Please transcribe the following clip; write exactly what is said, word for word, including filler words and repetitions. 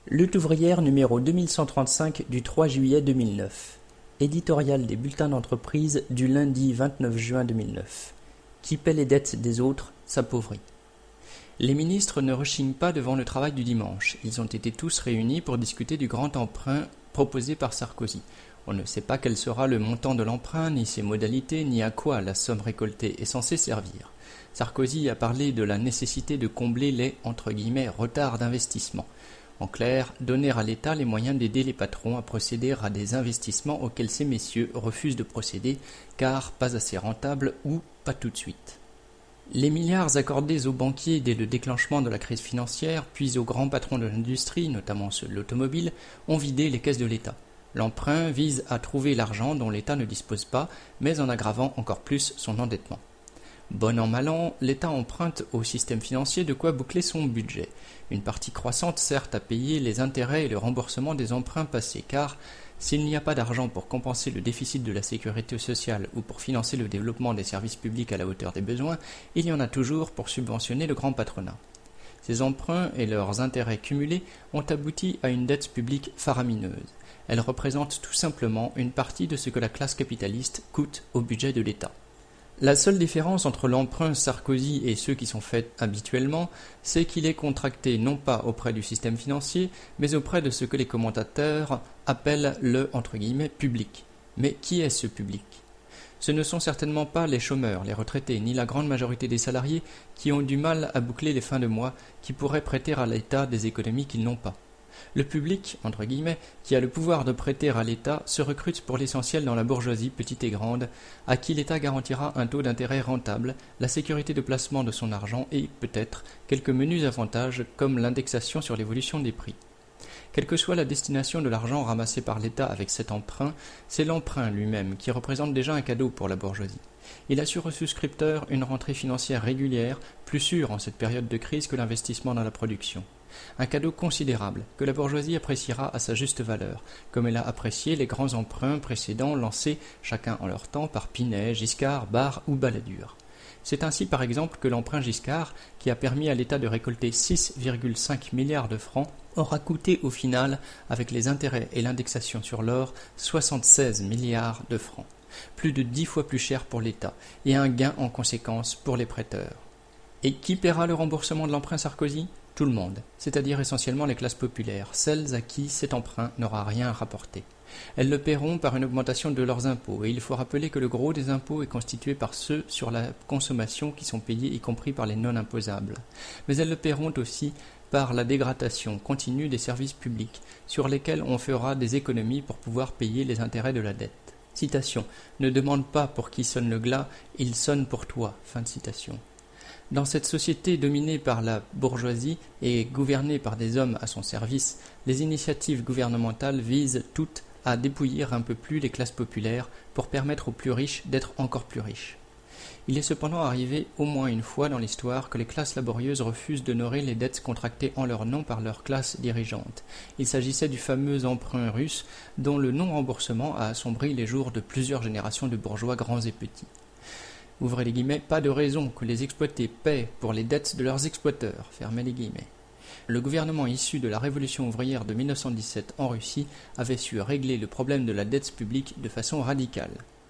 Lutte ouvrière numéro deux mille cent trente-cinq du trois juillet deux mille neuf. Éditorial des bulletins d'entreprise du lundi vingt-neuf juin deux mille neuf. Qui paie les dettes des autres s'appauvrit. Les ministres ne rechignent pas devant le travail du dimanche. Ils ont été tous réunis pour discuter du grand emprunt proposé par Sarkozy. On ne sait pas quel sera le montant de l'emprunt, ni ses modalités, ni à quoi la somme récoltée est censée servir. Sarkozy a parlé de la nécessité de combler les entre guillemets, retards d'investissement. En clair, donner à l'État les moyens d'aider les patrons à procéder à des investissements auxquels ces messieurs refusent de procéder, car pas assez rentables ou pas tout de suite. Les milliards accordés aux banquiers dès le déclenchement de la crise financière, puis aux grands patrons de l'industrie, notamment ceux de l'automobile, ont vidé les caisses de l'État. L'emprunt vise à trouver l'argent dont l'État ne dispose pas, mais en aggravant encore plus son endettement. Bon an mal an, l'État emprunte au système financier de quoi boucler son budget. Une partie croissante sert à payer les intérêts et le remboursement des emprunts passés, car s'il n'y a pas d'argent pour compenser le déficit de la sécurité sociale ou pour financer le développement des services publics à la hauteur des besoins, il y en a toujours pour subventionner le grand patronat. Ces emprunts et leurs intérêts cumulés ont abouti à une dette publique faramineuse. Elle représente tout simplement une partie de ce que la classe capitaliste coûte au budget de l'État. La seule différence entre l'emprunt Sarkozy et ceux qui sont faits habituellement, c'est qu'il est contracté non pas auprès du système financier, mais auprès de ce que les commentateurs appellent le entre guillemets, public. Mais qui est ce public ? Ce ne sont certainement pas les chômeurs, les retraités, ni la grande majorité des salariés qui ont du mal à boucler les fins de mois, qui pourraient prêter à l'État des économies qu'ils n'ont pas. Le public, entre guillemets, qui a le pouvoir de prêter à l'État, se recrute pour l'essentiel dans la bourgeoisie petite et grande, à qui l'État garantira un taux d'intérêt rentable, la sécurité de placement de son argent et, peut-être, quelques menus avantages comme l'indexation sur l'évolution des prix. Quelle que soit la destination de l'argent ramassé par l'État avec cet emprunt, c'est l'emprunt lui-même qui représente déjà un cadeau pour la bourgeoisie. Il assure aux souscripteurs une rentrée financière régulière, plus sûre en cette période de crise que l'investissement dans la production. Un cadeau considérable que la bourgeoisie appréciera à sa juste valeur, comme elle a apprécié les grands emprunts précédents lancés chacun en leur temps par Pinet, Giscard, Barre ou Balladur. C'est ainsi par exemple que l'emprunt Giscard, qui a permis à l'État de récolter six virgule cinq milliards de francs, aura coûté au final, avec les intérêts et l'indexation sur l'or, soixante-seize milliards de francs, plus de dix fois plus cher pour l'État, et un gain en conséquence pour les prêteurs. Et qui paiera le remboursement de l'emprunt Sarkozy ? Tout le monde, c'est-à-dire essentiellement les classes populaires, celles à qui cet emprunt n'aura rien à rapporter. Elles le paieront par une augmentation de leurs impôts, et il faut rappeler que le gros des impôts est constitué par ceux sur la consommation qui sont payés, y compris par les non-imposables. Mais elles le paieront aussi par la dégradation continue des services publics, sur lesquels on fera des économies pour pouvoir payer les intérêts de la dette. Citation. Ne demande pas pour qui sonne le glas, il sonne pour toi. Fin de citation. Dans cette société dominée par la bourgeoisie et gouvernée par des hommes à son service, les initiatives gouvernementales visent toutes à dépouiller un peu plus les classes populaires pour permettre aux plus riches d'être encore plus riches. Il est cependant arrivé au moins une fois dans l'histoire que les classes laborieuses refusent d'honorer les dettes contractées en leur nom par leur classe dirigeante. Il s'agissait du fameux emprunt russe dont le non-remboursement a assombri les jours de plusieurs générations de bourgeois grands et petits. Ouvrez les guillemets, pas de raison que les exploités paient pour les dettes de leurs exploiteurs, fermez les guillemets. Le gouvernement issu de la révolution ouvrière de mille neuf cent dix-sept en Russie avait su régler le problème de la dette publique de façon radicale.